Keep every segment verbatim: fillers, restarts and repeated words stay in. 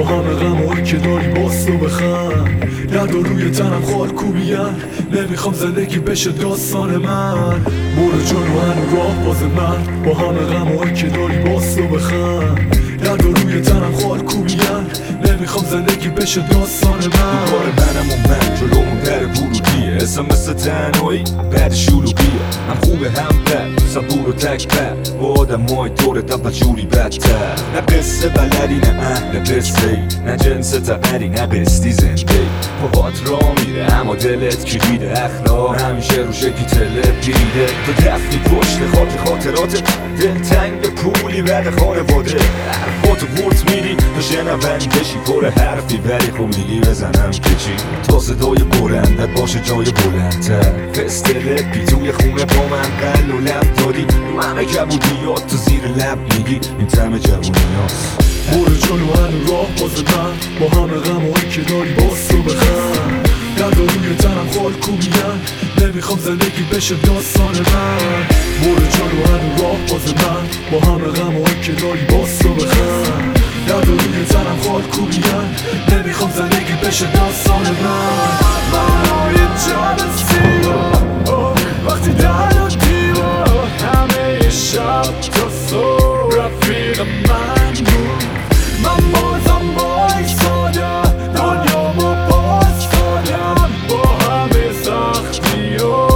همه غمایی که داری باز تو بخند. درد و روی تنم خال کوبیان، نمیخوام زندگی بشه داستان من. برو جلو هنو راه باز من، با همه غمایی که داری باز تو بخند. درد و روی تنم خال کوبیان، نمیخوام زندگی بشه داستان من. کار منم و من جلومون در ورودیه، اسم مثل تنهایی بعد شلوغیه. هم خوبه هم بد، صبور و تک بد، با آدم های دورت اول جوری بدتر. نه قصه بلدی نه اهل قصه ای، نه جنس تقری نه قصدی زنده ای. پاهات را میره اما دلت کلیده، اخلاق همیشه رو شکلی تلت گیریده. تو دفنی پشت خاک خاطرات، دلتنگ پولی بعد خانواده. حرفاتو ورد میدی تو شنوندشی، پر حرفی ولی خب میگی بزنم که چی. تا صدای برندت باشه جای بلندتر، فستل پی توی خونه با من قل و لب دادی. رو همه کبودیات تو زیر لب میگی این تم جوونی هاست. برو جلو هنو راه باز من، با همه غمایی که داری باز تو بخند. درد و روی تنم خال کوبیان، نمیخوام زندگی بشه داستان من. برو جلو هنو راه باز من، با همه غمایی که داری باز تو بخند. درد و روی تنم خال کوبیان، نمیخوام زندگی بشه داستان من. من یه جلسی وقتی در و دیوار، همه شب تا صبح رفیق من بود. من بازم بایستادم، دنیامو باز دادم با همه سختی ها.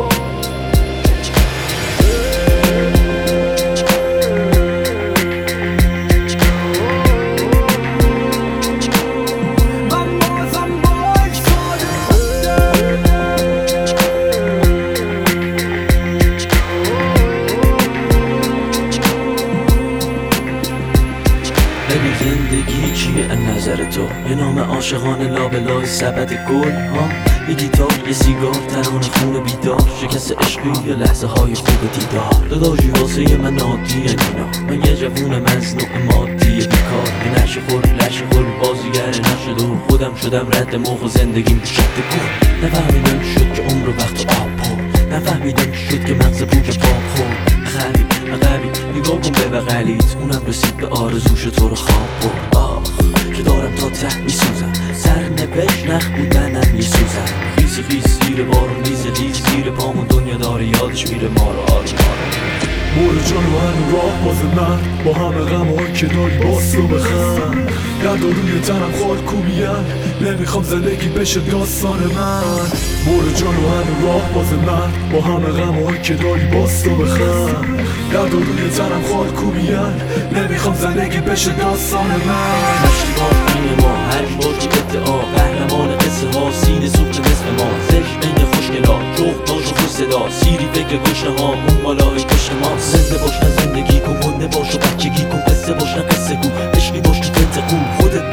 ببین زندگی چیه از نظر تو؟ یه نام عاشقانه لابلای سبد گل ها، یه گیتار یه سیگار ترانه خون بیدار، شکست عشقی یا لحظه های خوب دیدار. داداشی واسه من عادیه اینا، من یه جوون مزنوع مادی بیکار. یه نشه خور لشه خور بازیگر نشد و خودم شدم رد موق و زندگیم شد گل. نفهمیدم شد که عمر وقت آب پر، نفهمیدم شد که مغز پوچ پاک خور. غریب غریب نگاه کن به بغلیت، اونم رسید به آرزوش تو رو خواب برد. آخ که دارم تا ته میسوزم، سر نوشت نخ بودنم میسوزم. خیس خیس زیر بارون میزه ریز زیر پامون، دنیا داره یادش میره ما رو آروم آروم. برو جلو هنو راه باز من، با همه غمایی که داری باز تو بخند. درد و روی تنم خال کوبیان، نمیخوام زندگی بشه داستان من. برو جلو هنو راه باز من، با همه غمایی که داری باز تو بخند. درد و روی تنم خال کوبیان، نمیخوام زندگی بشه داستان من. مشتیبار این ما هر باش ادعا، قهرمان قصه ها سینه سوخت نصف ما. زشت بین خوشگلا جغد باش و خوش صدا، سیری فکر گشنه ها اون بالای کشت ما. زنده باش نه زندگی کن، مونده باش و بچگی کن، قصه باش نه قصه گو، عشقی باش تو تنت خون خودت